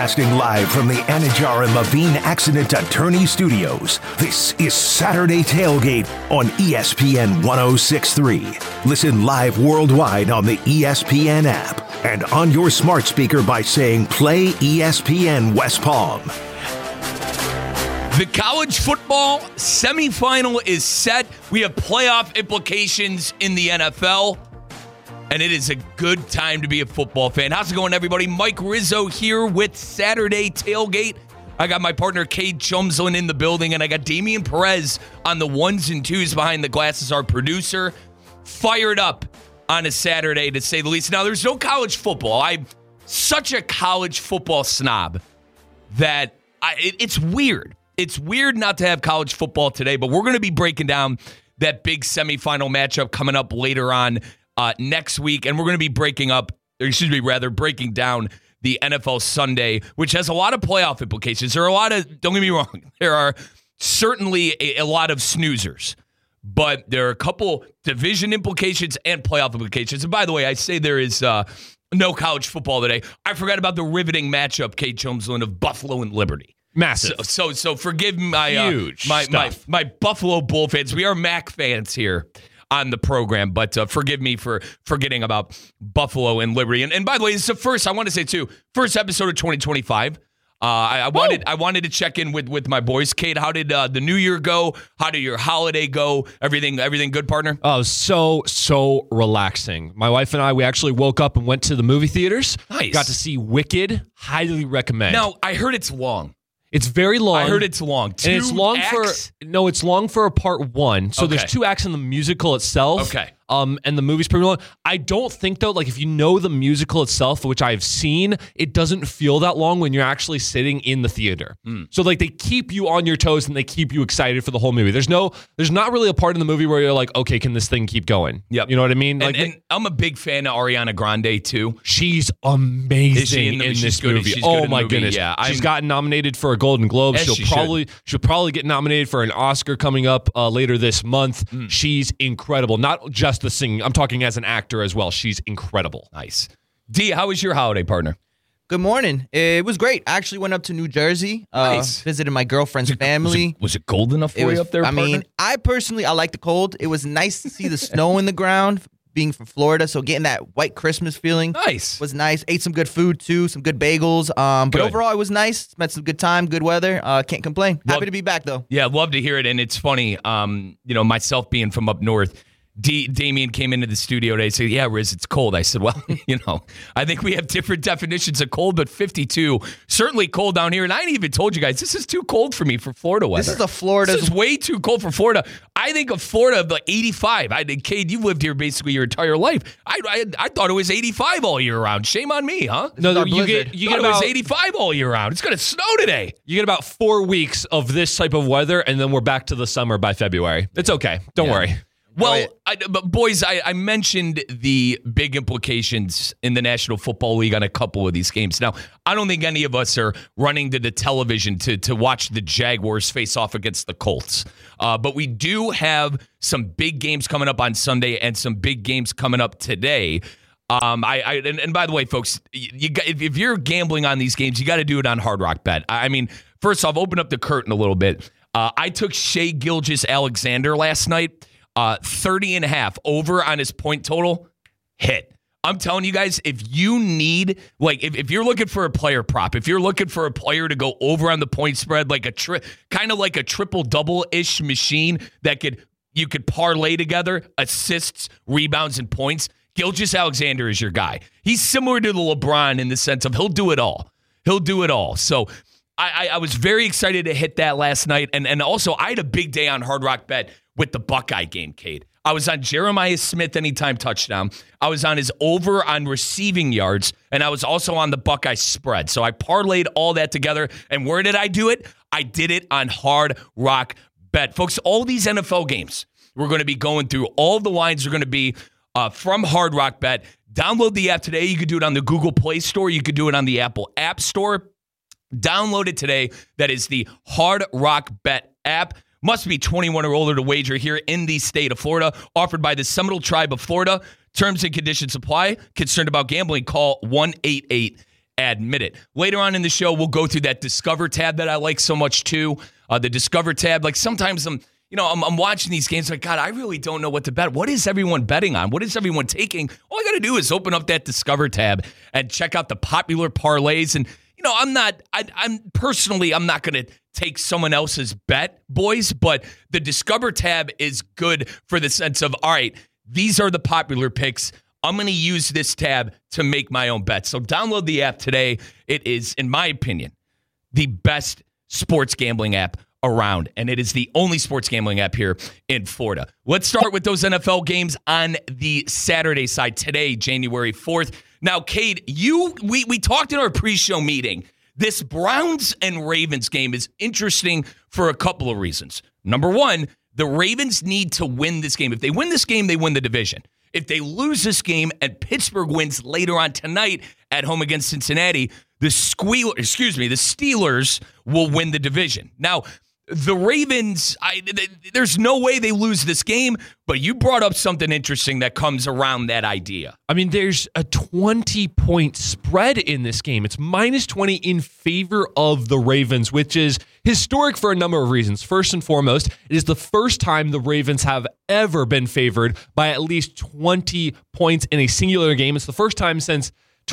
Broadcasting live from the Anajar and Levine Accident Attorney Studios, this is Saturday Tailgate on ESPN 106.3. Listen live worldwide on the ESPN app and on your smart speaker by saying play ESPN West Palm. The college football semifinal is set. We have playoff implications in the NFL. And it is a good time to be a football fan. How's it going, everybody? Mike Rizzo here with Saturday Tailgate. I got my partner, Cade Chumslin, in the building, and I got Damian Perez on the ones and twos behind the glasses, our producer. Fired up on a Saturday, to say the least. Now, there's no college football. I'm such a college football snob that it's weird. It's weird not to have college football today, but we're going to be breaking down that big semifinal matchup coming up later on next week, and we're going to be breaking down the NFL Sunday, which has a lot of playoff implications. There are a lot of, don't get me wrong, there are certainly a lot of snoozers, but there are a couple division implications and playoff implications. And by the way, I say there is no college football today. I forgot about the riveting matchup, Cade Chumslin, of Buffalo and Liberty. Massive. So forgive my huge my Buffalo Bull fans. We are MAC fans here on the program, but forgive me for forgetting about Buffalo and Liberty. And by the way, this is I want to say too, first episode of 2025. I wanted to check in with my boys. Kate, how did the new year go? How did your holiday go? Everything good, partner? Oh, so relaxing. My wife and I, we actually woke up and went to the movie theaters. Nice. Got to see Wicked. Highly recommend. Now, I heard it's long. It's very long. I heard it's long. And it's long it's long for a part one. So there's 2 acts in the musical itself. Okay. And the movie's pretty long. I don't think, though, like if you know the musical itself, which I've seen, it doesn't feel that long when you're actually sitting in the theater. So like they keep you on your toes and they keep you excited for the whole movie. There's not really a part in the movie where you're like, okay, can this thing keep going? Yep. You know what I mean? And I'm a big fan of Ariana Grande too. She's amazing Is she in this movie. Oh my goodness. Yeah, she's gotten nominated for a Golden Globe. Yes, She'll probably get nominated for an Oscar coming up later this month. She's incredible. Not just the singing. I'm talking as an actor as well. She's incredible. Nice. D, how was your holiday, partner? Good morning. It was great. I actually went up to New Jersey. Nice. Visited my girlfriend's family. Was it cold enough for you up there, partner? I mean, I like the cold. It was nice to see the snow in the ground, being from Florida, so getting that white Christmas feeling was nice. Ate some good food, too, some good bagels. But overall, it was nice. Spent some good time, good weather. Can't complain. Happy to be back, though. Yeah, love to hear it, and it's funny, myself being from up north, Damian came into the studio today and said, yeah, Riz, it's cold. I said, well, I think we have different definitions of cold, but 52, certainly cold down here. And I even told you guys, this is too cold for me for Florida weather. This is way too cold for Florida. I think of Florida like 85. Cade, you've lived here basically your entire life. I thought it was 85 all year round. Shame on me, huh? No, you get it was 85 all year round. It's going to snow today. You get about 4 weeks of this type of weather, and then we're back to the summer by February. It's okay. Don't worry. Well, but boys, I mentioned the big implications in the National Football League on a couple of these games. Now, I don't think any of us are running to the television to watch the Jaguars face off against the Colts. But we do have some big games coming up on Sunday and some big games coming up today. And by the way, folks, if you're gambling on these games, you got to do it on Hard Rock Bet. I mean, first off, open up the curtain a little bit. I took Shea Gilgeous-Alexander last night. 30.5 over on his point total, hit. I'm telling you guys, if you need, if you're looking for a player prop, if you're looking for a player to go over on the point spread, like kind of like a triple-double-ish machine that you could parlay together, assists, rebounds, and points, Gilgeous-Alexander is your guy. He's similar to the LeBron in the sense of he'll do it all. He'll do it all. So I was very excited to hit that last night. And also, I had a big day on Hard Rock Bet with the Buckeye game, Cade. I was on Jeremiah Smith anytime touchdown. I was on his over on receiving yards, and I was also on the Buckeye spread. So I parlayed all that together. And where did I do it? I did it on Hard Rock Bet. Folks, all these NFL games, we're going to be going through. All the lines are going to be from Hard Rock Bet. Download the app today. You could do it on the Google Play Store. You could do it on the Apple App Store. Download it today. That is the Hard Rock Bet app. Must be 21 or older to wager here in the state of Florida. Offered by the Seminole Tribe of Florida. Terms and conditions apply. Concerned about gambling? Call 1-888 admit it. Later on in the show, we'll go through that Discover tab that I like so much too. The Discover tab, like sometimes I'm watching these games like, God, I really don't know what to bet. What is everyone betting on? What is everyone taking? All I got to do is open up that Discover tab and check out the popular parlays. And, I'm not going to take someone else's bet, boys, but the Discover tab is good for the sense of, all right, these are the popular picks. I'm going to use this tab to make my own bets. So download the app today. It is, in my opinion, the best sports gambling app around, and it is the only sports gambling app here in Florida. Let's start with those NFL games on the Saturday side today, January 4th. Now, Cade, we talked in our pre-show meeting. This Browns and Ravens game is interesting for a couple of reasons. Number one, the Ravens need to win this game. If they win this game, they win the division. If they lose this game and Pittsburgh wins later on tonight at home against Cincinnati, the Steelers will win the division. Now, the Ravens, there's no way they lose this game, but you brought up something interesting that comes around that idea. I mean, there's a 20-point spread in this game. It's -20 in favor of the Ravens, which is historic for a number of reasons. First and foremost, it is the first time the Ravens have ever been favored by at least 20 points in a singular game. It's the first time since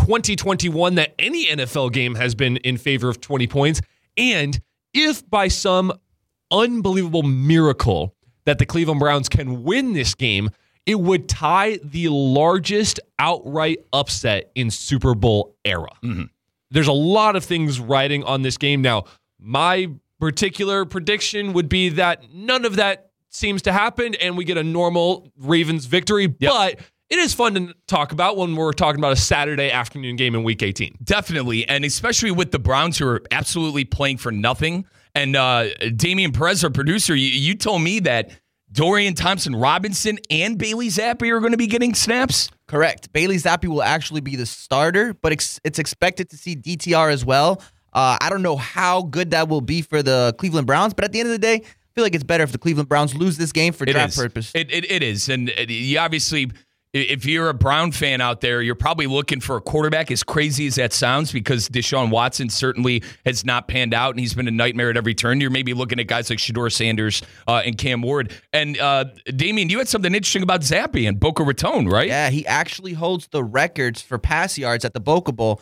2021 that any NFL game has been in favor of 20 points. And if by some unbelievable miracle that the Cleveland Browns can win this game, it would tie the largest outright upset in Super Bowl era. Mm-hmm. There's a lot of things riding on this game. Now, my particular prediction would be that none of that seems to happen and we get a normal Ravens victory, but it is fun to talk about when we're talking about a Saturday afternoon game in Week 18. Definitely, and especially with the Browns who are absolutely playing for nothing. And Damian Perez, our producer, you told me that Dorian Thompson-Robinson and Bailey Zappi are going to be getting snaps? Correct. Bailey Zappi will actually be the starter, but it's expected to see DTR as well. I don't know how good that will be for the Cleveland Browns, but at the end of the day, I feel like it's better if the Cleveland Browns lose this game for draft purpose. It is, and you obviously, if you're a Brown fan out there, you're probably looking for a quarterback, as crazy as that sounds, because Deshaun Watson certainly has not panned out, and he's been a nightmare at every turn. You're maybe looking at guys like Shedeur Sanders and Cam Ward. And, Damian, you had something interesting about Zappi and Boca Raton, right? Yeah, he actually holds the records for pass yards at the Boca Bowl.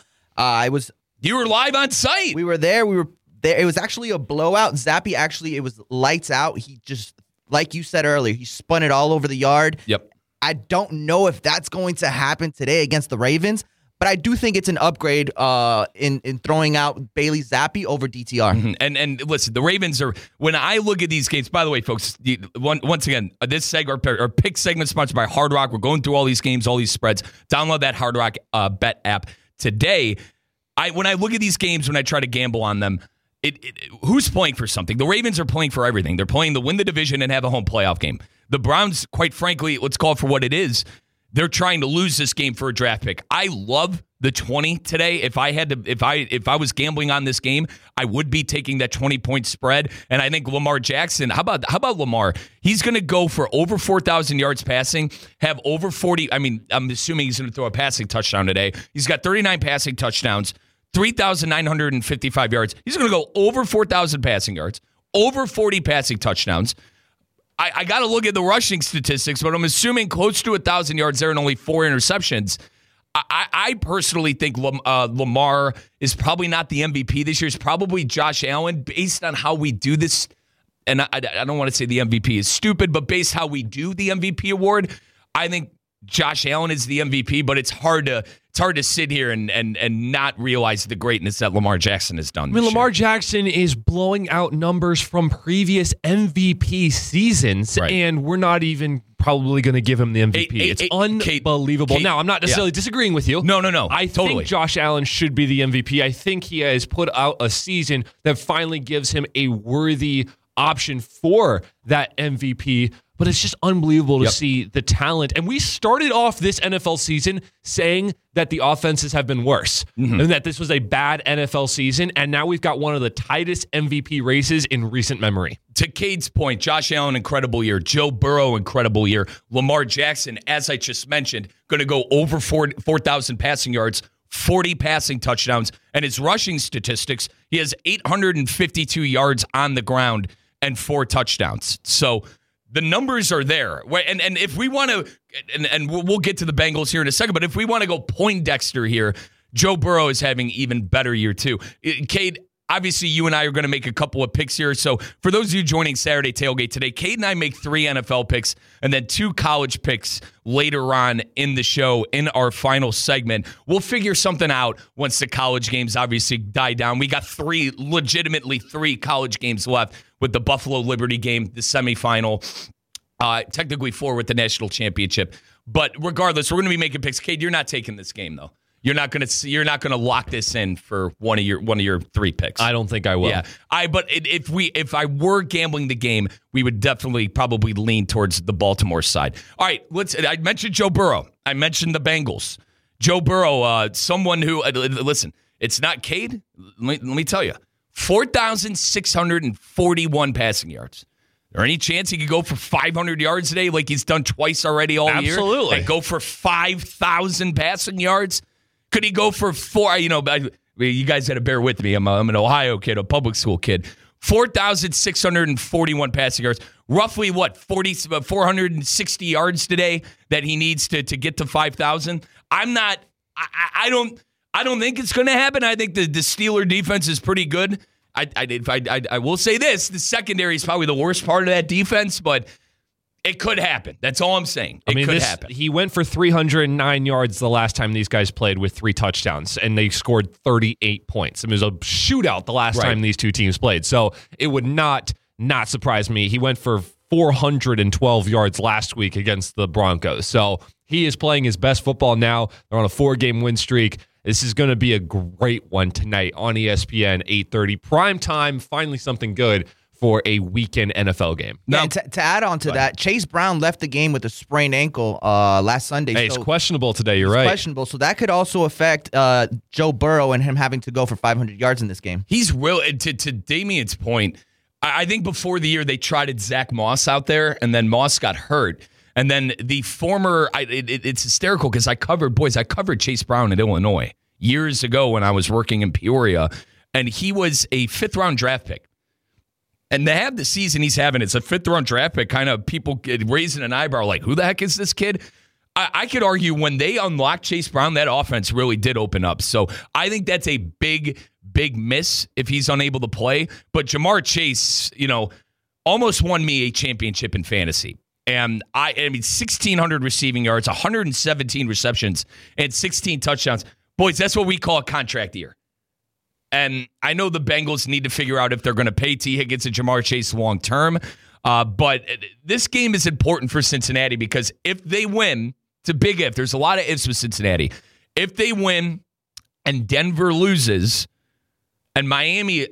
You were live on site. We were there. It was actually a blowout. Zappi it was lights out. He just, like you said earlier, he spun it all over the yard. Yep. I don't know if that's going to happen today against the Ravens, but I do think it's an upgrade in throwing out Bailey Zappi over DTR. Mm-hmm. And listen, the Ravens are, when I look at these games, by the way, folks, once again, this segment, our pick segment sponsored by Hard Rock. We're going through all these games, all these spreads. Download that Hard Rock bet app today. When I look at these games, when I try to gamble on them, who's playing for something? The Ravens are playing for everything. They're playing to win the division and have a home playoff game. The Browns, quite frankly, let's call it for what it is. They're trying to lose this game for a draft pick. I love the 20 today. If I was gambling on this game, I would be taking that 20-point spread. And I think Lamar Jackson, how about Lamar? He's going to go for over 4,000 yards passing, have over 40. I mean, I'm assuming he's going to throw a passing touchdown today. He's got 39 passing touchdowns, 3,955 yards. He's going to go over 4,000 passing yards, over 40 passing touchdowns. I got to look at the rushing statistics, but I'm assuming close to 1,000 yards there and only 4 interceptions. I personally think Lamar is probably not the MVP this year. It's probably Josh Allen, based on how we do this. And I don't want to say the MVP is stupid, but based how we do the MVP award, I think Josh Allen is the MVP, but it's hard to sit here and not realize the greatness that Lamar Jackson has done. I mean, Lamar Jackson is blowing out numbers from previous MVP seasons, right, and we're not even probably going to give him the MVP. It's unbelievable. Now, I'm not necessarily disagreeing with you. No. I think Josh Allen should be the MVP. I think he has put out a season that finally gives him a worthy option for that MVP. But it's just unbelievable to see the talent. And we started off this NFL season saying that the offenses have been worse and that this was a bad NFL season. And now we've got one of the tightest MVP races in recent memory. To Cade's point, Josh Allen, incredible year. Joe Burrow, incredible year. Lamar Jackson, as I just mentioned, going to go over 4,000 passing yards, 40 passing touchdowns, and his rushing statistics, he has 852 yards on the ground and 4 touchdowns. So the numbers are there. And if we want to, and we'll get to the Bengals here in a second, but if we want to go Poindexter here, Joe Burrow is having even better year too. Cade, obviously you and I are going to make a couple of picks here. So for those of you joining Saturday Tailgate today, Cade and I make 3 NFL picks and then 2 college picks later on in the show in our final segment. We'll figure something out once the college games obviously die down. We got legitimately three college games left with the Buffalo Liberty game, the semifinal. Technically 4 with the national championship. But regardless, we're going to be making picks. Cade, you're not taking this game though. You're not going to lock this in for one of your 3 picks. I don't think I will. Yeah. But if I were gambling the game, we would definitely probably lean towards the Baltimore side. All right, I mentioned Joe Burrow. I mentioned the Bengals. Joe Burrow, someone who listen, it's not Cade. Let me tell you, 4,641 passing yards. Is there any chance he could go for 500 yards today like he's done twice already all year? Absolutely. And go for 5,000 passing yards? Could he go for 4? You guys got to bear with me. I'm an Ohio kid, a public school kid. 4,641 passing yards. Roughly, 460 yards today that he needs to get to 5,000? I don't think it's going to happen. I think the Steeler defense is pretty good. I will say this: the secondary is probably the worst part of that defense, but it could happen. That's all I'm saying. It could happen. He went for 309 yards the last time these guys played with 3 touchdowns, and they scored 38 points. It was a shootout the last time these two teams played, so it would not surprise me. He went for 412 yards last week against the Broncos, so he is playing his best football now. They're on a 4-game win streak. This is going to be a great one tonight on ESPN, 8:30. Prime time, finally something good for a weekend NFL game. Now, to add on to that, Chase Brown left the game with a sprained ankle last Sunday. Hey, it's questionable today. You're right. Questionable. So that could also affect Joe Burrow and him having to go for 500 yards in this game. He's real. To Damien's point, I think before the year they tried Zach Moss out there, and then Moss got hurt. And then the former, it's hysterical because I covered Chase Brown in Illinois years ago when I was working in Peoria, and he was a 5th-round draft pick. And to have the season he's having, it's a 5th-round draft pick, kind of people raising an eyebrow like, who the heck is this kid? I could argue when they unlocked Chase Brown, that offense really did open up. So I think that's a big, big miss if he's unable to play. But Jamar Chase, almost won me a championship in fantasy. And I mean, 1,600 receiving yards, 117 receptions, and 16 touchdowns. Boys, that's what we call a contract year. And I know the Bengals need to figure out if they're going to pay T. Higgins and Jamar Chase long term. But this game is important for Cincinnati because if they win, it's a big if. There's a lot of ifs with Cincinnati. If they win and Denver loses and Miami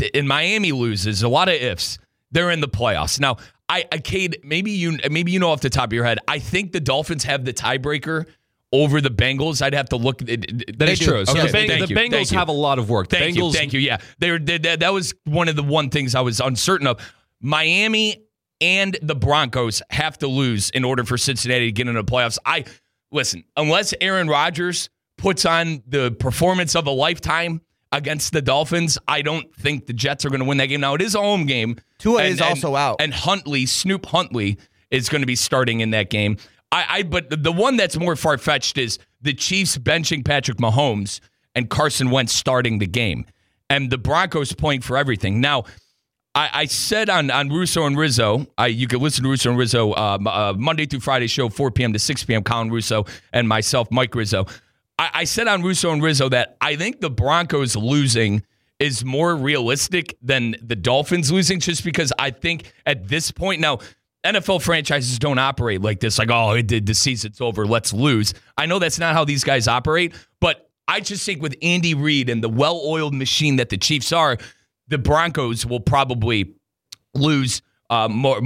loses, a lot of ifs, they're in the playoffs. Now, Cade, maybe you know off the top of your head, I think the Dolphins have the tiebreaker over the Bengals. I'd have to look. That is true. So the Bengals have a lot of work. Thank you. Yeah, that was one of the things I was uncertain of. Miami and the Broncos have to lose in order for Cincinnati to get into the playoffs. Listen, unless Aaron Rodgers puts on the performance of a lifetime against the Dolphins, I don't think the Jets are going to win that game. Now, it is a home game. Tua is also out. And Snoop Huntley is going to be starting in that game. But the one that's more far-fetched is the Chiefs benching Patrick Mahomes and Carson Wentz starting the game. And the Broncos playing for everything. Now, I said on Russo and Rizzo, you can listen to Russo and Rizzo Monday through Friday show, 4 p.m. to 6 p.m., Colin Russo and myself, Mike Rizzo. I said on Russo and Rizzo that I think the Broncos losing is more realistic than the Dolphins losing, just because I think at this point now, NFL franchises don't operate like this, like, the season's over, let's lose. I know that's not how these guys operate, but I just think with Andy Reid and the well-oiled machine that the Chiefs are, the Broncos will probably lose more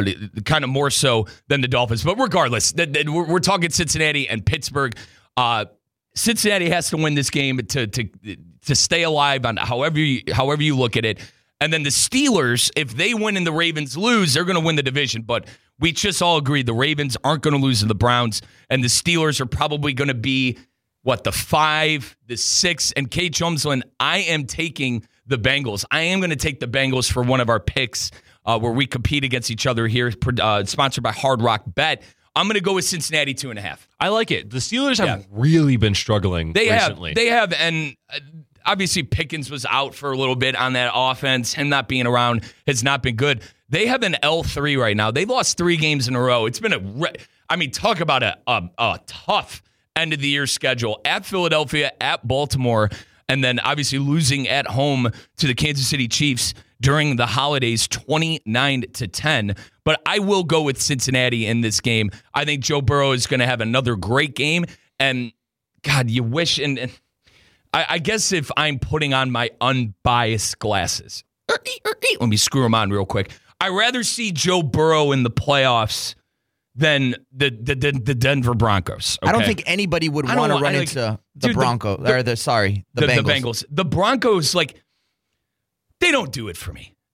so than the Dolphins. But regardless, we're talking Cincinnati and Pittsburgh. Cincinnati has to win this game to stay alive on however you look at it. And then the Steelers, if they win and the Ravens lose, they're going to win the division. But we just all agree the Ravens aren't going to lose to the Browns, and the Steelers are probably going to be the 5, the 6, and Kate Chumsland, I am taking the Bengals. I am going to take the Bengals for one of our picks where we compete against each other here, sponsored by Hard Rock Bet. I'm going to go with Cincinnati 2.5. I like it. The Steelers have really been struggling recently. They have, and obviously Pickens was out for a little bit on that offense. Him not being around has not been good. They have an L3 right now. They've lost 3 games in a row. It's been talk about a tough end of the year schedule at Philadelphia, at Baltimore, and then obviously losing at home to the Kansas City Chiefs during the holidays, 29-10. But I will go with Cincinnati in this game. I think Joe Burrow is going to have another great game. And God, you wish, and I guess if I'm putting on my unbiased glasses, let me screw them on real quick. I'd rather see Joe Burrow in the playoffs than the Denver Broncos. Okay? I don't think anybody would want to run into the Broncos. The Bengals. The Broncos, they don't do it for me.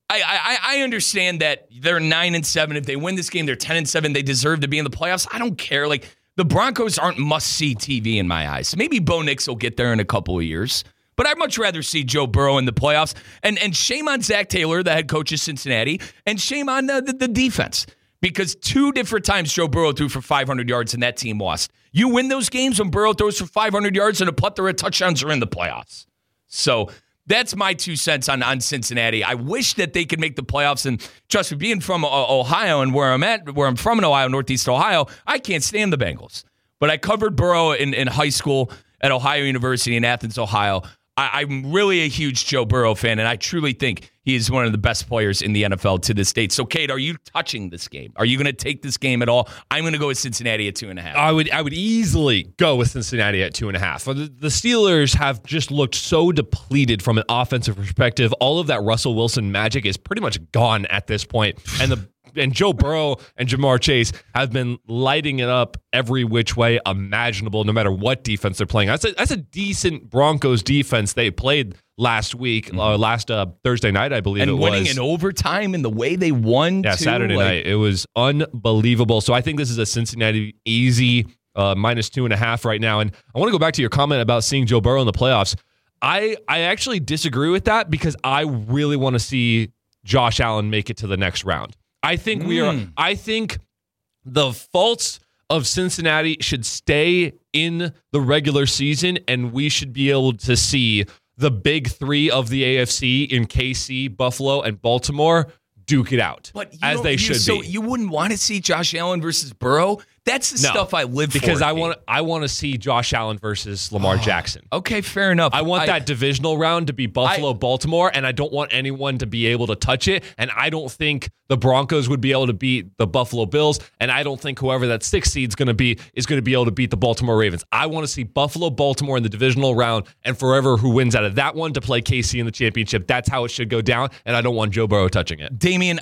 I understand that they're 9-7. If they win this game, they're 10-7. They deserve to be in the playoffs. I don't care. The Broncos aren't must-see TV in my eyes. Maybe Bo Nix will get there in a couple of years. But I'd much rather see Joe Burrow in the playoffs. And shame on Zach Taylor, the head coach of Cincinnati, and shame on the defense. Because 2 different times Joe Burrow threw for 500 yards and that team lost. You win those games when Burrow throws for 500 yards and a plethora of touchdowns are in the playoffs. So that's my 2 cents on Cincinnati. I wish that they could make the playoffs. And trust me, being from Ohio and where I'm from in Ohio, Northeast Ohio, I can't stand the Bengals. But I covered Burrow in high school at Ohio University in Athens, Ohio. I'm really a huge Joe Burrow fan, and I truly think he is one of the best players in the NFL to this date. So, Kate, are you touching this game? Are you going to take this game at all? I'm going to go with Cincinnati at 2.5. I would easily go with Cincinnati at 2.5. The Steelers have just looked so depleted from an offensive perspective. All of that Russell Wilson magic is pretty much gone at this point, and Joe Burrow and Jamar Chase have been lighting it up every which way imaginable, no matter what defense they're playing. That's a decent Broncos defense they played last week, last Thursday night, I believe it was. And winning in overtime in the way they won, yeah, too. Saturday night. It was unbelievable. So I think this is a Cincinnati easy minus 2.5 right now. And I want to go back to your comment about seeing Joe Burrow in the playoffs. I actually disagree with that because I really want to see Josh Allen make it to the next round. I think I think the faults of Cincinnati should stay in the regular season, and we should be able to see the big 3 of the AFC in KC, Buffalo, and Baltimore duke it out, as they should be. So you wouldn't want to see Josh Allen versus Burrow? That's the stuff I live for. Because I want to see Josh Allen versus Lamar Jackson. Okay, fair enough. I want that divisional round to be Buffalo-Baltimore, and I don't want anyone to be able to touch it. And I don't think the Broncos would be able to beat the Buffalo Bills, and I don't think whoever that 6th seed is going to be able to beat the Baltimore Ravens. I want to see Buffalo-Baltimore in the divisional round, and forever who wins out of that one to play KC in the championship. That's how it should go down, and I don't want Joe Burrow touching it. Damian,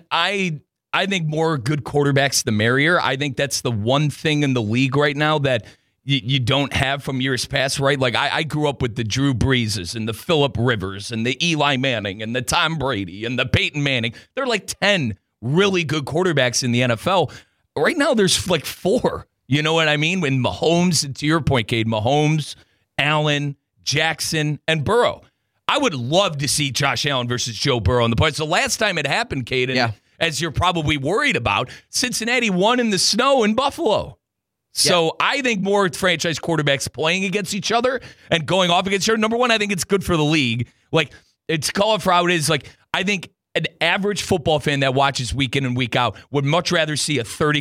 I think more good quarterbacks, the merrier. I think that's the one thing in the league right now that you don't have from years past, right? I grew up with the Drew Breeses and the Phillip Rivers and the Eli Manning and the Tom Brady and the Peyton Manning. There are 10 really good quarterbacks in the NFL. Right now, there's 4. You know what I mean? When Mahomes, to your point, Cade, Mahomes, Allen, Jackson, and Burrow. I would love to see Josh Allen versus Joe Burrow in the playoffs. The last time it happened, Cade, as you're probably worried about, Cincinnati won in the snow in Buffalo. So I think more franchise quarterbacks playing against each other and going off against each other. Number one, I think it's good for the league. It's call it for how it is. I think an average football fan that watches week in and week out would much rather see a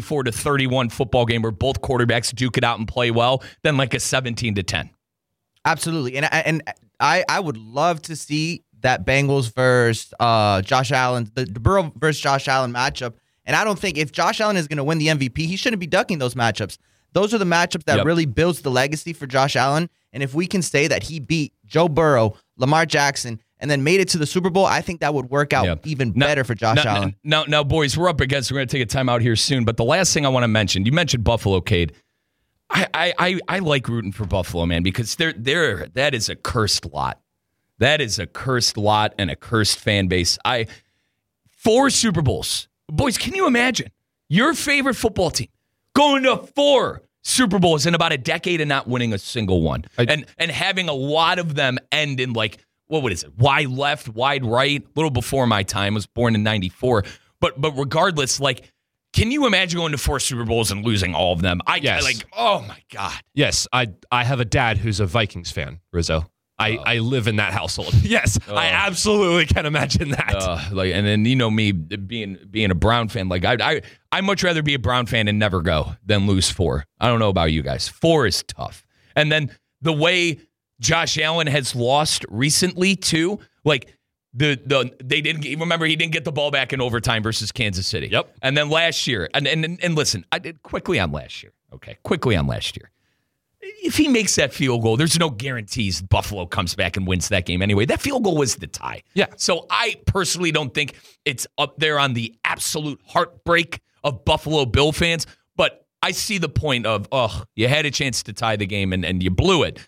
34-31 football game where both quarterbacks duke it out and play well than a 17-10. Absolutely. And I would love to see that Bengals versus Josh Allen, the Burrow versus Josh Allen matchup. And I don't think if Josh Allen is going to win the MVP, he shouldn't be ducking those matchups. Those are the matchups that really builds the legacy for Josh Allen. And if we can say that he beat Joe Burrow, Lamar Jackson, and then made it to the Super Bowl, I think that would work out even better for Josh Allen. Now, boys, we're up against, we're going to take a timeout here soon. But the last thing I want to mention, you mentioned Buffalo, Cade. I like rooting for Buffalo, man, because that is a cursed lot. That is a cursed lot and a cursed fan base. 4 Super Bowls. Boys, can you imagine your favorite football team going to 4 Super Bowls in about a decade and not winning a single one. And having a lot of them end in like, what is it? Wide left, wide right, a little before my time. I was born in 94. But regardless, like, can you imagine going to 4 Super Bowls and losing all of them? Oh my God. Yes, I have a dad who's a Vikings fan, Rizzo. I live in that household. Yes, I absolutely can imagine that. And then me being a Brown fan, like I'd much rather be a Brown fan and never go than lose 4. I don't know about you guys. 4 is tough. And then the way Josh Allen has lost recently too, like they didn't remember he didn't get the ball back in overtime versus Kansas City. Yep. And then last year, and listen, I did quickly on last year. If he makes that field goal, there's no guarantees Buffalo comes back and wins that game anyway. That field goal was the tie. Yeah. So I personally don't think it's up there on the absolute heartbreak of Buffalo Bill fans, but I see the point of, you had a chance to tie the game and you blew it.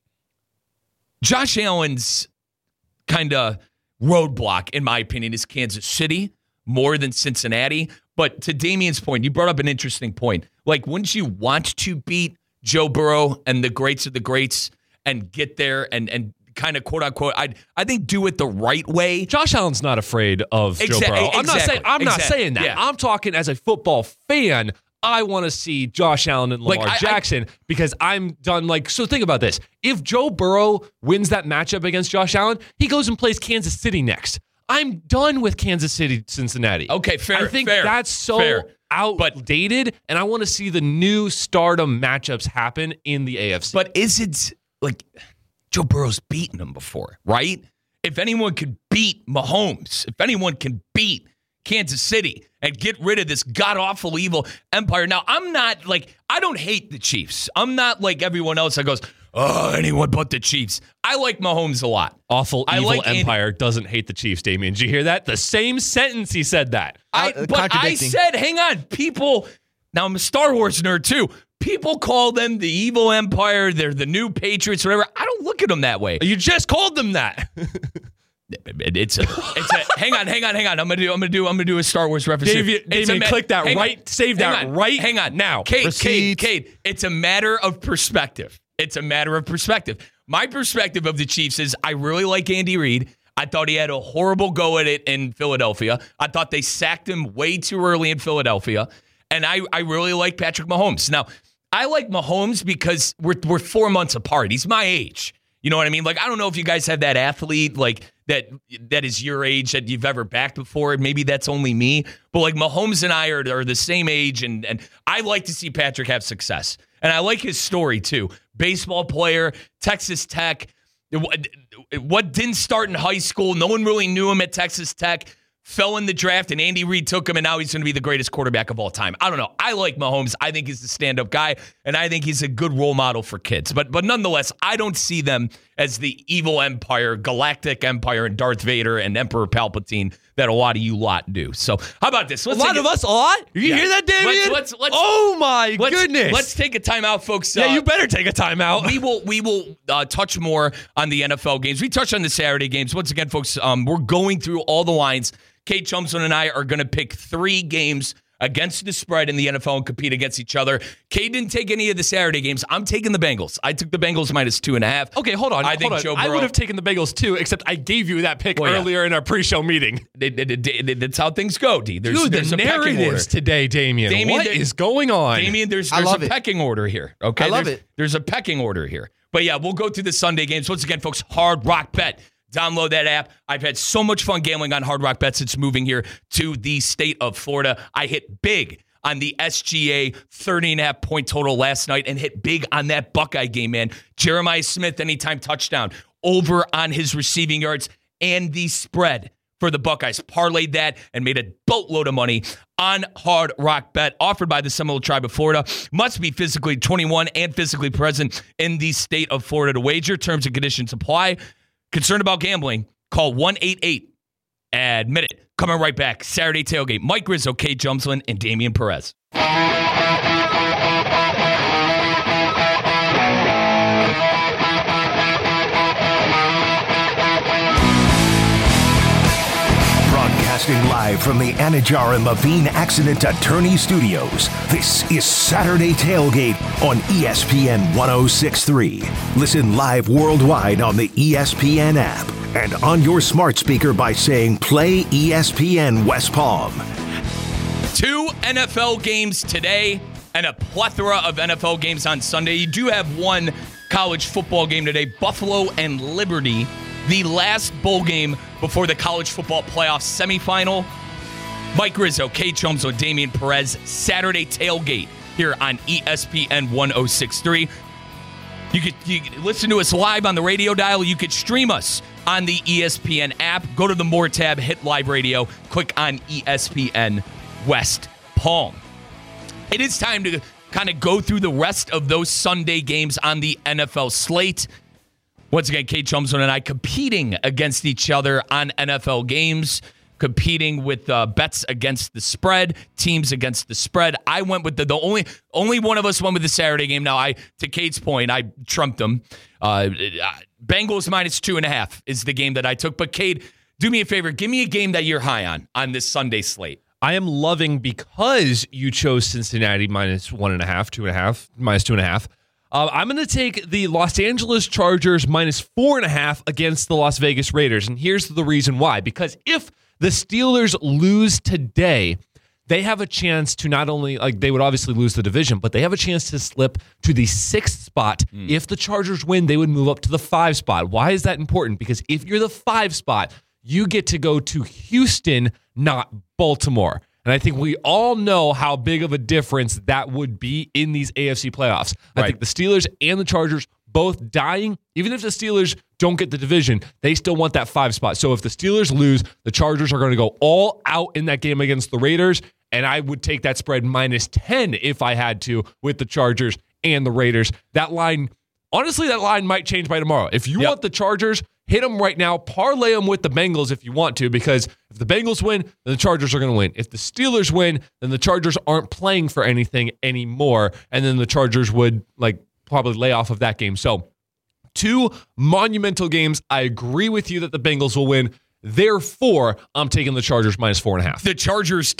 Josh Allen's kind of roadblock, in my opinion, is Kansas City more than Cincinnati. But to Damien's point, you brought up an interesting point. Like, wouldn't you want to beat Joe Burrow and the greats of the greats and get there and kind of quote unquote, I think do it the right way. Josh Allen's not afraid of Joe Burrow. I'm not saying that. Yeah. I'm talking as a football fan. I want to see Josh Allen and Lamar Jackson because I'm done. So think about this. If Joe Burrow wins that matchup against Josh Allen, he goes and plays Kansas City next. I'm done with Kansas City, Cincinnati. Okay, fair. I think that's so outdated, and I want to see the new stardom matchups happen in the AFC. But is it like Joe Burrow's beaten him before, right? If anyone could beat Mahomes, if anyone can beat Kansas City and get rid of this god-awful evil empire. Now, I don't hate the Chiefs. I'm not like everyone else that goes, anyone but the Chiefs. I like Mahomes a lot. Awful evil empire doesn't hate the Chiefs, Damien. Did you hear that? The same sentence he said that. I said, hang on, people. Now, I'm a Star Wars nerd, too. People call them the evil empire. They're the new Patriots, whatever. I don't look at them that way. You just called them that. It's a hang on. I'm gonna do a Star Wars reference. David, click that right. Save that right. Hang on now. Kate, it's a matter of perspective. My perspective of the Chiefs is I really like Andy Reid. I thought he had a horrible go at it in Philadelphia. I thought they sacked him way too early in Philadelphia. And I really like Patrick Mahomes. Now, I like Mahomes because we're 4 months apart. He's my age. You know what I mean? Like, I don't know if you guys have that athlete like that is your age that you've ever backed before. Maybe that's only me. But like Mahomes and I are the same age, and I like to see Patrick have success. And I like his story too. Baseball player, Texas Tech. What didn't start in high school? No one really knew him at Texas Tech. Fell in the draft, and Andy Reid took him, and now he's going to be the greatest quarterback of all time. I don't know. I like Mahomes. I think he's the stand-up guy, and I think he's a good role model for kids. But nonetheless, I don't see them as the evil empire, galactic empire, and Darth Vader and Emperor Palpatine that a lot of you lot do. So how about this? A lot of us? You hear that, David? Let's oh, my goodness. Let's take a timeout, folks. Yeah, you better take a timeout. We will touch more on the NFL games. We touched on the Saturday games. Once again, folks, we're going through all the lines. Kate Chumsman and I are going to pick 3 games against the spread in the NFL and compete against each other. Kate didn't take any of the Saturday games. I'm taking the Bengals. I took the Bengals -2.5. Okay, hold on. Joe Burrow, I would have taken the Bengals too, except I gave you that pick earlier in our pre-show meeting. That's how things go, D. There's the narratives today, Damien. What is going on? Damien, there's a pecking order here. Okay, I love it. There's a pecking order here. But yeah, we'll go through the Sunday games. Once again, folks, Hard Rock Bet. Download that app. I've had so much fun gambling on Hard Rock Bet since moving here to the state of Florida. I hit big on the SGA 30.5 point total last night and hit big on that Buckeye game, man. Jeremiah Smith, anytime touchdown, over on his receiving yards and the spread for the Buckeyes. Parlayed that and made a boatload of money on Hard Rock Bet, offered by the Seminole Tribe of Florida. Must be physically 21 and physically present in the state of Florida to wager. Terms and conditions apply. Concerned about gambling? Call 1-888-ADMIT-IT. Coming right back. Saturday Tailgate. Mike Rizzo, Kate Jumslin, and Damian Perez. Broadcast Broadcasting live from the Anajar and Levine Accident Attorney Studios, this is Saturday Tailgate on ESPN 106.3. Listen live worldwide on the ESPN app and on your smart speaker by saying Play ESPN West Palm. 2 NFL games today and a plethora of NFL games on Sunday. You do have one college football game today, Buffalo and Liberty, the last bowl game before the college football playoff semifinal. Mike Rizzo, Kate Chumslow, Damian Perez, Saturday Tailgate here on ESPN 106.3. You could listen to us live on the radio dial. You could stream us on the ESPN app. Go to the More tab, hit Live Radio, click on ESPN West Palm. It is time to kind of go through the rest of those Sunday games on the NFL slate. Once again, Kate Chumslow and I competing against each other on NFL games, competing with bets against the spread, teams against the spread. I went with the only one of us went with the Saturday game. Now, to Kate's point, I trumped them. Bengals -2.5 is the game that I took. But Kate, do me a favor. Give me a game that you're high on this Sunday slate. I am loving, because you chose Cincinnati -1.5, 2.5, -2.5. I'm going to take the Los Angeles Chargers -4.5 against the Las Vegas Raiders. And here's the reason why. Because if the Steelers lose today, they have a chance to not only, they would obviously lose the division, but they have a chance to slip to the 6th spot. If the Chargers win, they would move up to the 5 spot. Why is that important? Because if you're the 5 spot, you get to go to Houston, not Baltimore. And I think we all know how big of a difference that would be in these AFC playoffs. I think the Steelers and the Chargers both dying. Even if the Steelers don't get the division, they still want that 5 spot. So if the Steelers lose, the Chargers are going to go all out in that game against the Raiders. And I would take that spread -10 if I had to with the Chargers and the Raiders. That line, honestly, that line might change by tomorrow. If you want the Chargers, hit them right now. Parlay them with the Bengals if you want to, because if the Bengals win, then the Chargers are going to win. If the Steelers win, then the Chargers aren't playing for anything anymore, and then the Chargers would probably lay off of that game. So 2 monumental games. I agree with you that the Bengals will win. Therefore, I'm taking the Chargers -4.5. The Chargers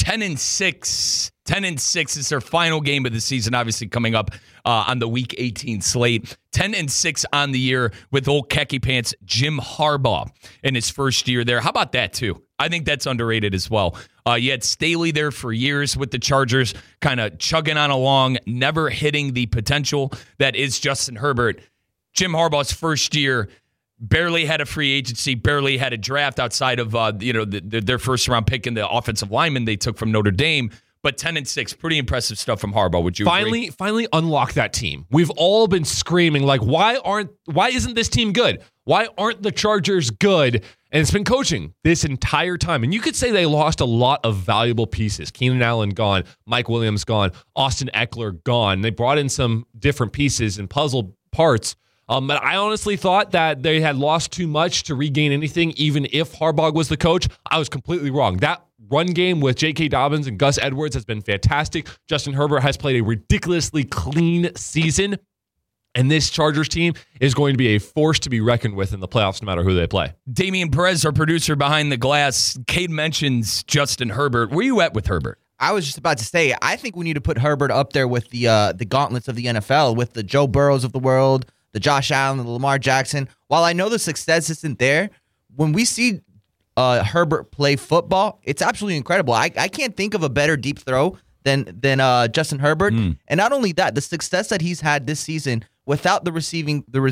10-6. 10-6 is their final game of the season, obviously coming up on the Week 18 slate. 10-6 on the year with old khaki pants Jim Harbaugh in his first year there. How about that, too? I think that's underrated as well. You had Staley there for years with the Chargers, kind of chugging on along, never hitting the potential that is Justin Herbert. Jim Harbaugh's first year, barely had a free agency, barely had a draft outside of their first round pick in the offensive lineman they took from Notre Dame. But 10-6, pretty impressive stuff from Harbaugh. Would you agree? Finally unlock that team. We've all been screaming why isn't this team good? Why aren't the Chargers good? And it's been coaching this entire time. And you could say they lost a lot of valuable pieces. Keenan Allen gone, Mike Williams gone, Austin Eckler gone. They brought in some different pieces and puzzle parts. But I honestly thought that they had lost too much to regain anything, even if Harbaugh was the coach. I was completely wrong. That run game with J.K. Dobbins and Gus Edwards has been fantastic. Justin Herbert has played a ridiculously clean season. And this Chargers team is going to be a force to be reckoned with in the playoffs, no matter who they play. Damian Perez, our producer behind the glass. Cade mentions Justin Herbert. Where you at with Herbert? I was just about to say, I think we need to put Herbert up there with the gauntlets of the NFL, with the Joe Burrows of the world, the Josh Allen, the Lamar Jackson. While I know the success isn't there, when we see Herbert play football, it's absolutely incredible. I can't think of a better deep throw than Justin Herbert. And not only that, the success that he's had this season without with losing the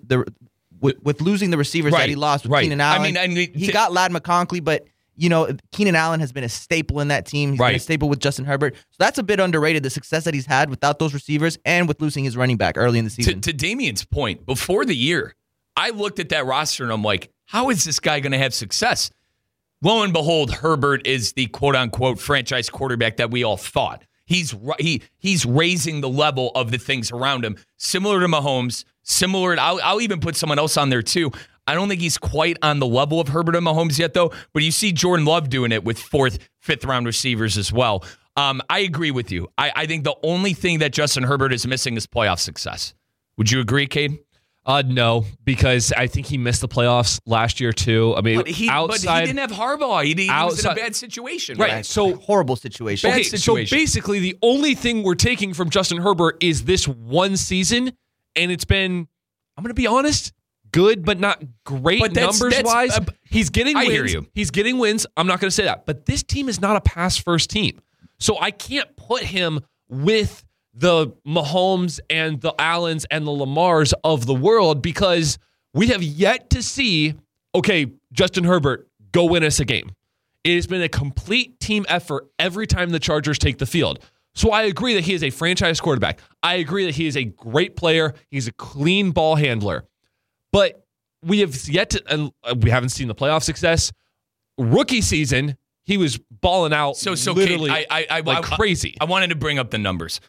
receivers that he lost with Keenan Allen. He got Ladd McConkey, but Keenan Allen has been a staple in that team. He's been a staple with Justin Herbert. So that's a bit underrated, the success that he's had without those receivers and with losing his running back early in the season. To Damian's point, before the year, I looked at that roster and I'm like, how is this guy going to have success? Lo and behold, Herbert is the quote-unquote franchise quarterback that we all thought. He's raising the level of the things around him, similar to Mahomes, I'll even put someone else on there too. I don't think he's quite on the level of Herbert and Mahomes yet, though. But you see Jordan Love doing it with 4th, 5th round receivers as well. I agree with you. I think the only thing that Justin Herbert is missing is playoff success. Would you agree, Cade? No, because I think he missed the playoffs last year too. I mean, but he didn't have Harbaugh. He was in a bad situation. Right. So horrible situation. Okay, so basically the only thing we're taking from Justin Herbert is this one season, and it's been, I'm going to be honest, good but not great numbers-wise. He's getting wins. I hear you. He's getting wins. I'm not going to say that. But this team is not a pass-first team. So I can't put him with the Mahomes and the Allens and the Lamars of the world because we have yet to see, okay, Justin Herbert, go win us a game. It has been a complete team effort every time the Chargers take the field. So I agree that he is a franchise quarterback. I agree that he is a great player. He's a clean ball handler. But we have yet to, and we haven't seen the playoff success. Rookie season, he was balling out literally crazy. I wanted to bring up the numbers.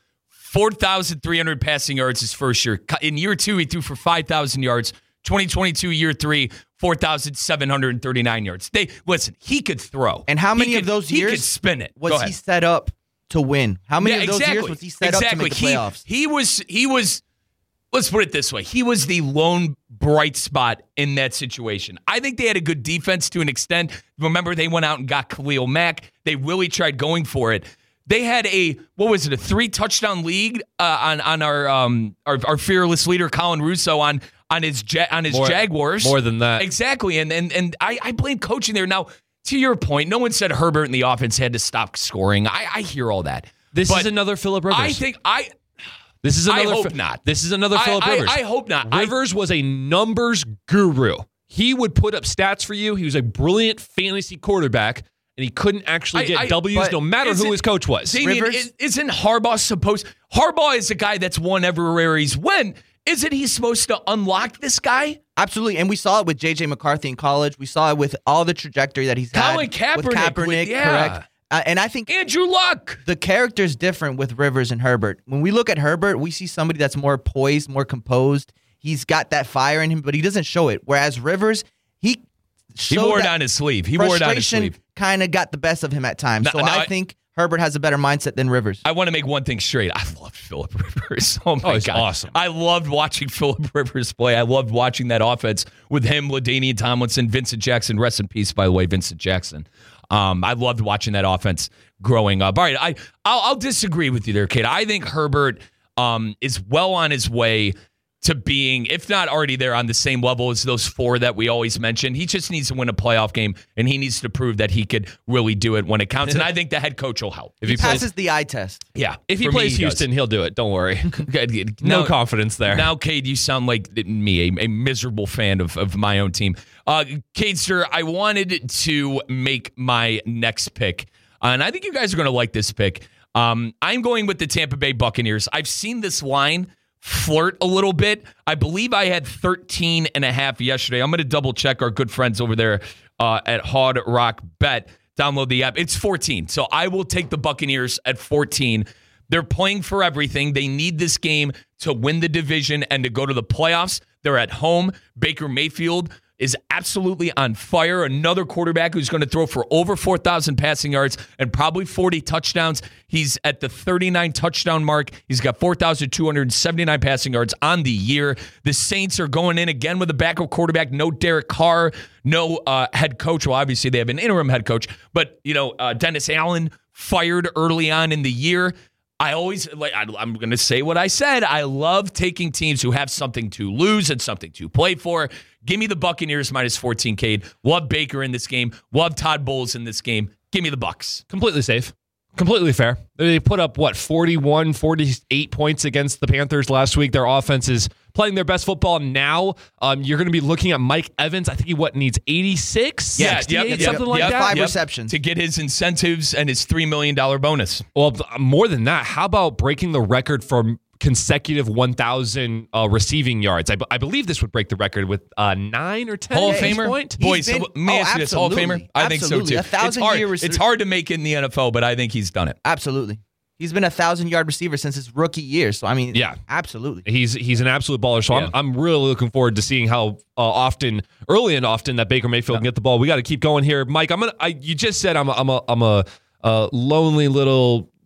4,300 passing yards his first year. In year 2, he threw for 5,000 yards. 2022, year 3, 4,739 yards. Listen, he could throw. And how many of those years he could spin it? Was he set up to win? How many of those years was he set up to make the playoffs? He was. Let's put it this way. He was the lone bright spot in that situation. I think they had a good defense to an extent. Remember, they went out and got Khalil Mack. They really tried going for it. They had a 3-touchdown lead on our fearless leader Colin Russo on his Jaguars. More than that, exactly. And I blame coaching there. Now, to your point, no one said Herbert and the offense had to stop scoring. I hear all that. This is another Phillip Rivers. I hope not. This is another Phillip Rivers. I hope not. Rivers was a numbers guru. He would put up stats for you. He was a brilliant fantasy quarterback. And he couldn't actually get W's no matter who his coach was. Damien, isn't Harbaugh supposed... Harbaugh is a guy that's won everywhere he's went. Isn't he supposed to unlock this guy? Absolutely. And we saw it with J.J. McCarthy in college. We saw it with all the trajectory that he's had. Colin Kaepernick. With Kaepernick, correct. And I think... Andrew Luck. The character's different with Rivers and Herbert. When we look at Herbert, we see somebody that's more poised, more composed. He's got that fire in him, but he doesn't show it. Whereas Rivers, he wore it on his sleeve. Frustration kind of got the best of him at times. I think Herbert has a better mindset than Rivers. I want to make one thing straight. I loved Phillip Rivers. Oh, my God. Awesome. I loved watching Phillip Rivers play. I loved watching that offense with him, LaDainian Tomlinson, Vincent Jackson. Rest in peace, by the way, Vincent Jackson. I loved watching that offense growing up. All right, I'll disagree with you there, Kate. I think Herbert is well on his way to being, if not already there, on the same level as those 4 that we always mention. He just needs to win a playoff game, and he needs to prove that he could really do it when it counts. And I think the head coach will help. If he passes the eye test. Yeah. If he plays Houston, he'll do it. Don't worry. No confidence there. Now, Cade, you sound like me, a miserable fan of my own team. Cade, sir, I wanted to make my next pick, and I think you guys are going to like this pick. I'm going with the Tampa Bay Buccaneers. I've seen this line flirt a little bit. I believe I had 13.5 yesterday. I'm going to double check our good friends over there at Hard Rock Bet. Download the app. It's 14. So I will take the Buccaneers at 14. They're playing for everything. They need this game to win the division and to go to the playoffs. They're at home. Baker Mayfield is absolutely on fire. Another quarterback who's going to throw for over 4,000 passing yards and probably 40 touchdowns. He's at the 39 touchdown mark. He's got 4,279 passing yards on the year. The Saints are going in again with a backup quarterback. No Derek Carr, no head coach. Well, obviously they have an interim head coach, but Dennis Allen fired early on in the year. I'm going to say what I said. I love taking teams who have something to lose and something to play for. Give me the Buccaneers minus 14, Cade. Love Baker in this game. Love Todd Bowles in this game. Give me the Bucs. Completely safe. Completely fair. They put up, 41, 48 points against the Panthers last week. Their offense is playing their best football now. You're going to be looking at Mike Evans. I think he needs 86? Something like that. 5 receptions. To get his incentives and his $3 million bonus. Well, more than that, how about breaking the record for consecutive 1,000 receiving yards? I believe this would break the record with 9 or 10. Hall of Famer? Boys, ask you this, Hall of Famer? I think so too. 1,000-year receiver. It's hard to make it in the NFL, but I think he's done it. Absolutely. He's been a 1,000-yard receiver since his rookie year. So, absolutely. He's an absolute baller. So I'm really looking forward to seeing how early and often that Baker Mayfield can get the ball. We got to keep going here. Mike, you just said I'm a lonely little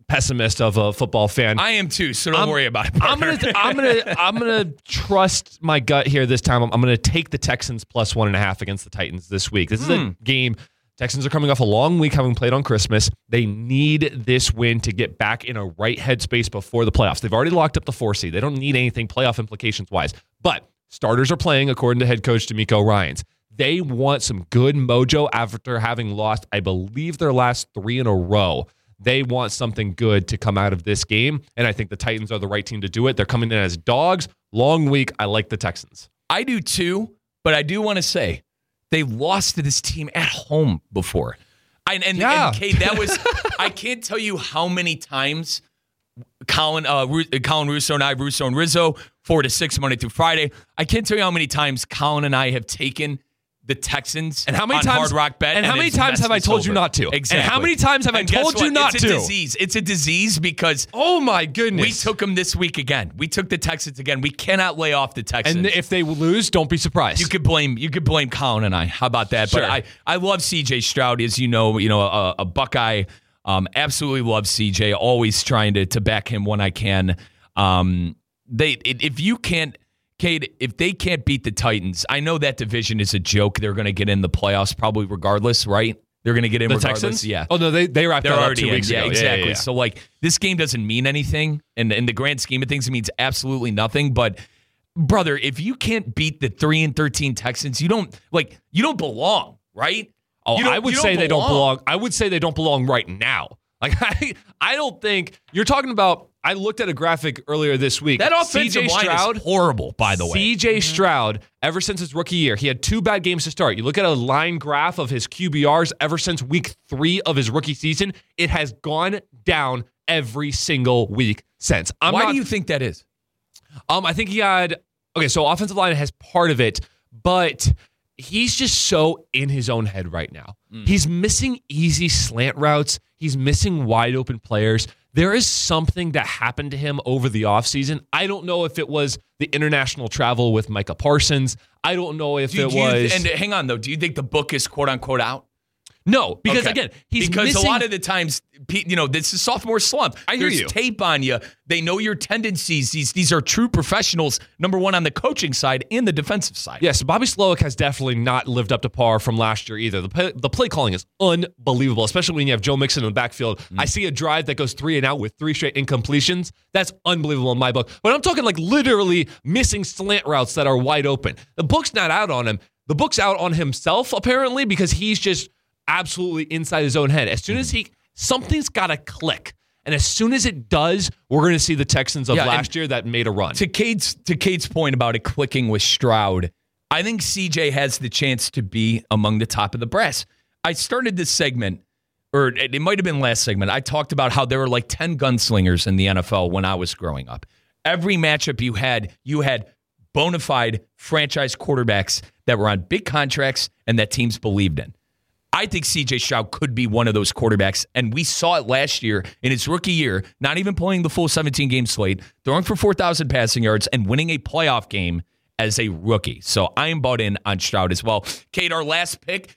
pessimist of a football fan. I am too, so don't worry about it. I'm gonna trust my gut here this time. I'm gonna take the Texans plus 1.5 against the Titans this week. This is a game. Texans are coming off a long week, having played on Christmas. They need this win to get back in a right headspace before the playoffs. They've already locked up the 4 seed. They don't need anything playoff implications wise. But starters are playing, according to head coach DeMeco Ryans. They want some good mojo after having lost, I believe, their last 3 in a row. They want something good to come out of this game, and I think the Titans are the right team to do it. They're coming in as dogs. Long week. I like the Texans. I do too, but I do want to say they lost to this team at home before. And Kate, that was, I can't tell you how many times Colin Russo and I, Russo and Rizzo, 4 to 6 Monday through Friday. I can't tell you how many times Colin and I have taken the Texans and how many on times, Hard Rock Bet. And how many times have I told you not to? Exactly. And how many times have I told you not to? It's a disease. It's a disease because, oh my goodness, we took them this week again. We took the Texans again. We cannot lay off the Texans. And if they lose, don't be surprised. You could blame Colin and I. How about that? Sure. But I love CJ Stroud, as you know, a Buckeye. Absolutely love CJ. Always trying to back him when I can. If you can't. Cade, if they can't beat the Titans, I know that division is a joke. They're going to get in the playoffs probably regardless, right? They're going to get in the regardless. Texans? Yeah. Oh, no, they wrapped that up 2 weeks ago. Yeah, exactly. Yeah. So, this game doesn't mean anything. And in the grand scheme of things, it means absolutely nothing. But, brother, if you can't beat the 3-13 Texans, you don't belong, right? Oh, I would say they don't belong. I would say they don't belong right now. I don't think you're talking about. I looked at a graphic earlier this week. That offensive line is horrible, by the way. CJ Stroud, ever since his rookie year, he had 2 bad games to start. You look at a line graph of his QBRs ever since week 3 of his rookie season, it has gone down every single week since. Why do you think that is? I think he had. Okay, so offensive line has part of it, but he's just so in his own head right now. He's missing easy slant routes. He's missing wide open players. There is something that happened to him over the offseason. I don't know if it was the international travel with Micah Parsons. I don't know if it was. And hang on, though. Do you think the book is quote unquote out? No, because again, he's missing. A lot of the times, this is sophomore slump. There's tape on you. They know your tendencies. These are true professionals, number one on the coaching side and the defensive side. Yes, Bobby Slowik has definitely not lived up to par from last year either. The play calling is unbelievable, especially when you have Joe Mixon in the backfield. I see a drive that goes 3 and out with 3 straight incompletions. That's unbelievable in my book. But I'm talking literally missing slant routes that are wide open. The book's not out on him. The book's out on himself, apparently, because he's just absolutely inside his own head. As soon as something's got to click. And as soon as it does, we're going to see the Texans of last year that made a run. To Cade's point about it clicking with Stroud, I think CJ has the chance to be among the top of the brass. I started this segment, or it might have been last segment. I talked about how there were 10 gunslingers in the NFL when I was growing up. Every matchup you had bona fide franchise quarterbacks that were on big contracts and that teams believed in. I think CJ Stroud could be one of those quarterbacks, and we saw it last year in his rookie year, not even playing the full 17-game slate, throwing for 4,000 passing yards, and winning a playoff game as a rookie. So I am bought in on Stroud as well. Kate, our last pick,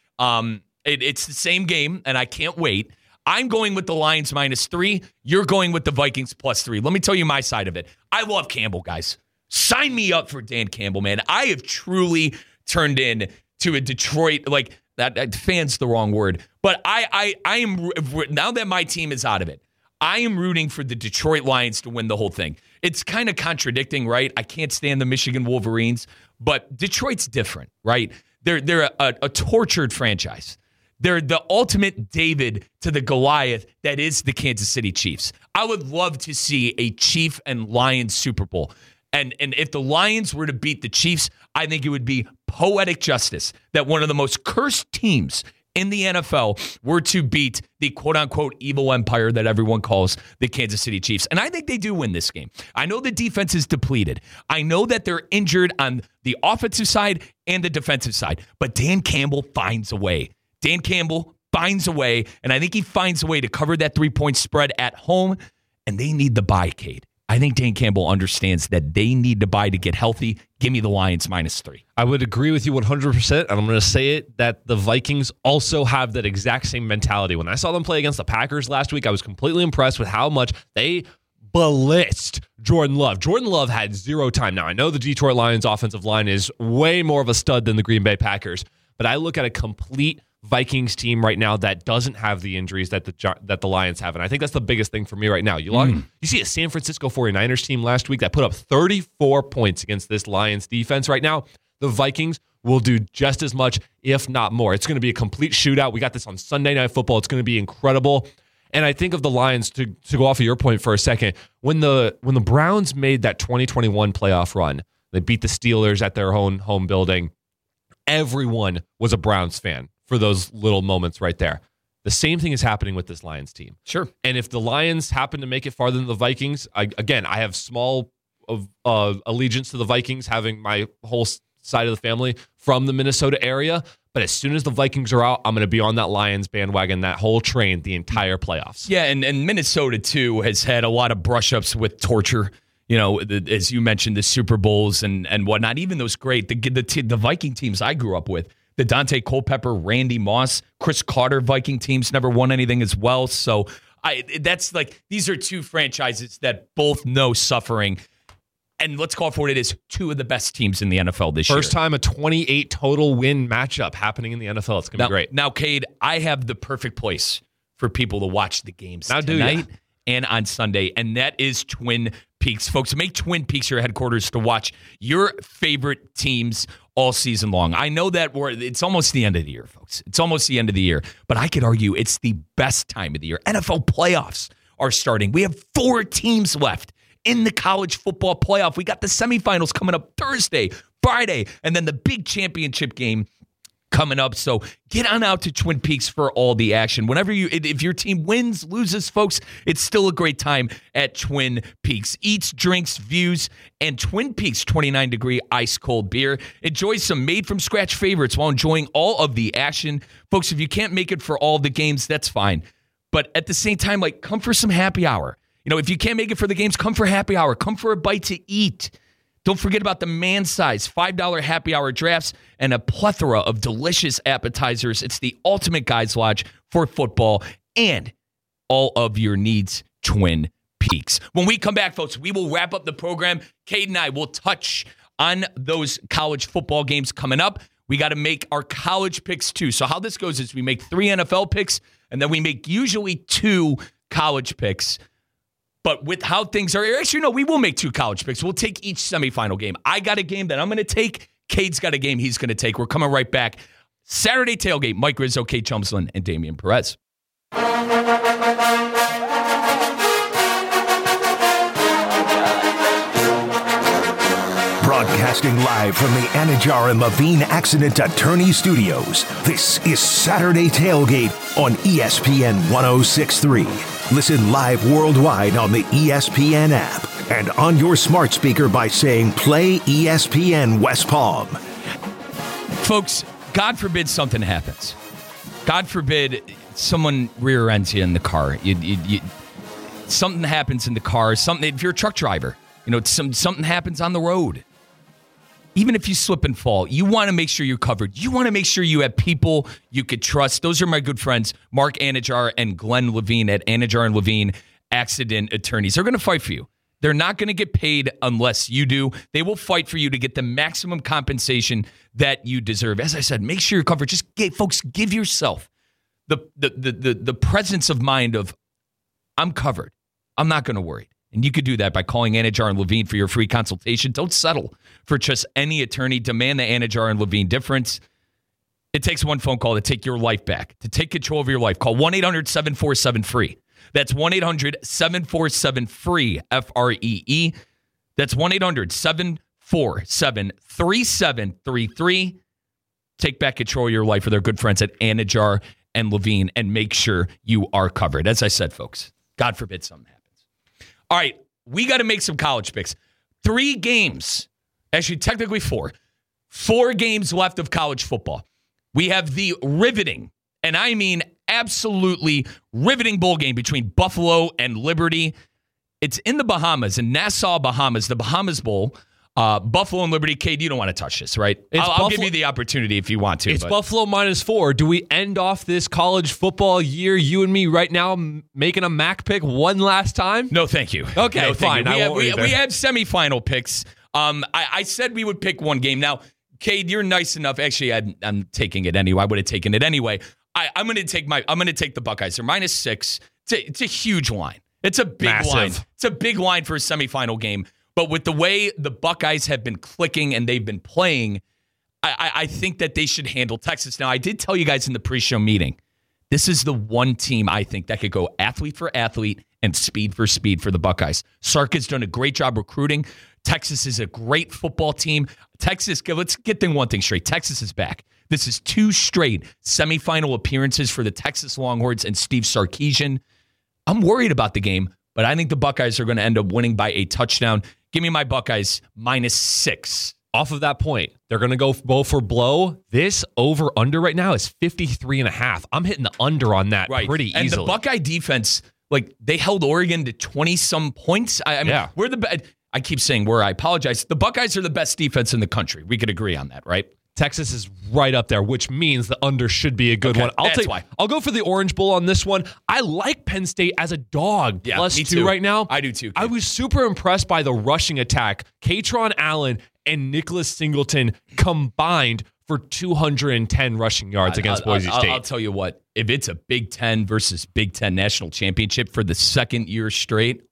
it's the same game, and I can't wait. I'm going with the Lions -3. You're going with the Vikings +3. Let me tell you my side of it. I love Campbell, guys. Sign me up for Dan Campbell, man. I have truly turned in to a Detroit, that fan's the wrong word, but I am, now that my team is out of it, I am rooting for the Detroit Lions to win the whole thing. It's kind of contradicting, right? I can't stand the Michigan Wolverines, but Detroit's different, right? They're a tortured franchise. They're the ultimate David to the Goliath that is the Kansas City Chiefs. I would love to see a Chief and Lions Super Bowl. And if the Lions were to beat the Chiefs, I think it would be poetic justice that one of the most cursed teams in the NFL were to beat the quote-unquote evil empire that everyone calls the Kansas City Chiefs. And I think they do win this game. I know the defense is depleted. I know that they're injured on the offensive side and the defensive side. But Dan Campbell finds a way. Dan Campbell finds a way, and I think he finds a way to cover that 3-point spread at home, and they need the bye, Cade. I think Dan Campbell understands that they need to buy to get healthy. Give me the Lions -3. I would agree with you 100%, and I'm going to say it, that the Vikings also have that exact same mentality. When I saw them play against the Packers last week, I was completely impressed with how much they blitzed Jordan Love. Jordan Love had zero time. Now, I know the Detroit Lions offensive line is way more of a stud than the Green Bay Packers, but I look at a complete Vikings team right now that doesn't have the injuries that the Lions have. And I think that's the biggest thing for me right now. You see a San Francisco 49ers team last week that put up 34 points against this Lions defense right now. The Vikings will do just as much, if not more. It's going to be a complete shootout. We got this on Sunday Night Football. It's going to be incredible. And I think of the Lions, to go off of your point for a second, when the Browns made that 2021 playoff run, they beat the Steelers at their own home building. Everyone was a Browns fan for those little moments right there. The same thing is happening with this Lions team. Sure. And if the Lions happen to make it farther than the Vikings, I have small allegiance to the Vikings, having my whole side of the family from the Minnesota area. But as soon as the Vikings are out, I'm going to be on that Lions bandwagon, that whole train, the entire playoffs. Yeah, and Minnesota, too, has had a lot of brush-ups with torture. You know, as you mentioned, the Super Bowls and whatnot. Even those great, the Viking teams I grew up with, the Dante Culpepper, Randy Moss, Chris Carter Viking teams never won anything as well. So that's like, these are two franchises that both know suffering. And let's call it for what it is, two of the best teams in the NFL this year. First time a 28 total win matchup happening in the NFL. It's going to be great. Now, Cade, I have the perfect place for people to watch the games tonight and on Sunday, and that is Twin Peaks. Folks, make Twin Peaks your headquarters to watch your favorite teams all season long. I know that it's almost the end of the year, folks. It's almost the end of the year, but I could argue it's the best time of the year. NFL playoffs are starting. We have 4 teams left in the college football playoff. We got the semifinals coming up Thursday, Friday, and then the big championship game coming up. So get on out to Twin Peaks for all the action. If your team wins, loses, folks, it's still a great time at Twin Peaks. Eats, drinks, views, and Twin Peaks 29-degree ice-cold beer. Enjoy some made-from-scratch favorites while enjoying all of the action. Folks, if you can't make it for all the games, that's fine. But at the same time, come for some happy hour. You know, if you can't make it for the games, come for happy hour. Come for a bite to eat. Don't forget about the man-size $5 happy hour drafts and a plethora of delicious appetizers. It's the ultimate guys lodge for football and all of your needs, Twin Peaks. When we come back, folks, we will wrap up the program. Cade and I will touch on those college football games coming up. We got to make our college picks too. So how this goes is we make 3 NFL picks, and then we make usually 2 college picks. But with how things are, actually, no, we will make 2 college picks. We'll take each semifinal game. I got a game that I'm going to take. Cade's got a game he's going to take. We're coming right back. Saturday Tailgate, Mike Rizzo, Cade Chumsland, and Damian Perez. Broadcasting live from the Anajar and Levine Accident Attorney Studios, this is Saturday Tailgate on ESPN 106.3. Listen live worldwide on the ESPN app and on your smart speaker by saying play ESPN West Palm. Folks, God forbid something happens. God forbid someone rear ends you in the car. Something happens in the car. If you're a truck driver, something happens on the road. Even if you slip and fall, you want to make sure you're covered. You want to make sure you have people you could trust. Those are my good friends, Mark Anajar and Glenn Levine at Anajar and Levine Accident Attorneys. They're going to fight for you. They're not going to get paid unless you do. They will fight for you to get the maximum compensation that you deserve. As I said, make sure you're covered. Just give yourself the presence of mind of, I'm covered. I'm not going to worry. And you could do that by calling Anajar and Levine for your free consultation. Don't settle for just any attorney. Demand the Anajar and Levine difference. It takes one phone call to take your life back, to take control of your life. Call 1-800-747-FREE. That's 1-800-747-FREE, F-R-E-E. That's 1-800-747-3733. Take back control of your life with our good friends at Anajar and Levine and make sure you are covered. As I said, folks, God forbid something happens. All right, we got to make some college picks. 3 games, actually technically 4. 4 games left of college football. We have the riveting, and I mean absolutely riveting bowl game between Buffalo and Liberty. It's in the Bahamas, in Nassau, Bahamas, the Bahamas Bowl. Buffalo and Liberty. Cade, you don't want to touch this, right? I'll give you the opportunity if you want to. It's Buffalo -4. Do we end off this college football year, you and me right now, making a MAC pick one last time? No, thank you. Okay, no, fine. We have semifinal picks. I said we would pick one game. Now, Cade, you're nice enough. Actually, I'm taking it anyway. I would have taken it anyway. I'm going to take the Buckeyes. They're -6. It's a huge line. It's a big line. It's a big line for a semifinal game. But with the way the Buckeyes have been clicking and they've been playing, I think that they should handle Texas. Now, I did tell you guys in the pre-show meeting, this is the one team I think that could go athlete for athlete and speed for speed for the Buckeyes. Sark has done a great job recruiting. Texas is a great football team. Let's get one thing straight. Texas is back. This is 2 straight semifinal appearances for the Texas Longhorns and Steve Sarkisian. I'm worried about the game, but I think the Buckeyes are going to end up winning by a touchdown. Give me my Buckeyes -6. Off of that point, they're going to go blow for blow. This over-under right now is 53.5. I'm hitting the under on that pretty easily. And the Buckeye defense, they held Oregon to 20-some points. I mean, we're the I keep saying I apologize. The Buckeyes are the best defense in the country. We could agree on that, right? Texas is right up there, which means the under should be a good one. I'll go for the Orange Bowl on this one. I like Penn State as a dog. Yeah, +2 right now. I do too. I was super impressed by the rushing attack. Katron Allen and Nicholas Singleton combined for 210 rushing yards against Boise State. I'll tell you what, if it's a Big Ten versus Big Ten national championship for the second year straight,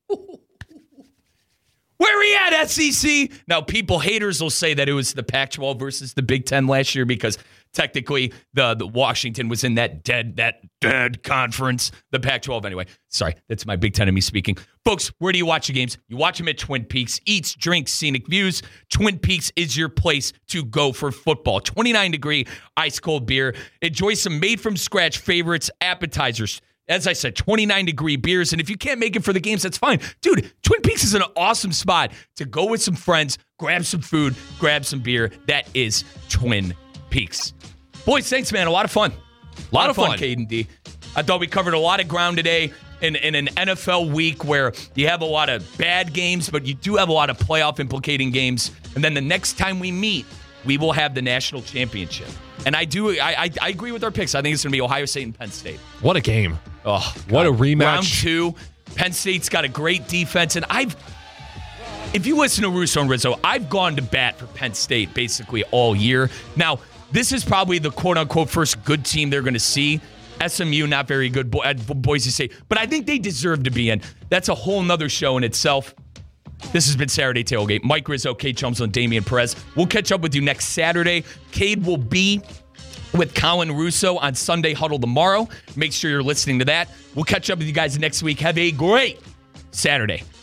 where are we at, SEC? Now, haters will say that it was the Pac-12 versus the Big Ten last year because technically the Washington was in that dead conference. The Pac-12 anyway. Sorry, that's my Big Ten of me speaking. Folks, where do you watch the games? You watch them at Twin Peaks. Eats, drinks, scenic views. Twin Peaks is your place to go for football. 29-degree ice-cold beer. Enjoy some made-from-scratch favorites, appetizers. As I said, 29-degree beers. And if you can't make it for the games, that's fine. Dude, Twin Peaks is an awesome spot to go with some friends, grab some food, grab some beer. That is Twin Peaks. Boys, thanks, man. A lot of fun. A lot of fun, Caden D. I thought we covered a lot of ground today in an NFL week where you have a lot of bad games, but you do have a lot of playoff implicating games. And then the next time we meet, we will have the national championship. And I agree with our picks. I think it's going to be Ohio State and Penn State. What a game. Oh, what a rematch. Round 2. Penn State's got a great defense. And if you listen to Russo and Rizzo, I've gone to bat for Penn State basically all year. Now, this is probably the quote-unquote first good team they're going to see. SMU, not very good at Boise State. But I think they deserve to be in. That's a whole nother show in itself. This has been Saturday Tailgate. Mike Rizzo, Cade Chumsell, and Damian Perez. We'll catch up with you next Saturday. Cade will be with Colin Russo on Sunday Huddle tomorrow. Make sure you're listening to that. We'll catch up with you guys next week. Have a great Saturday.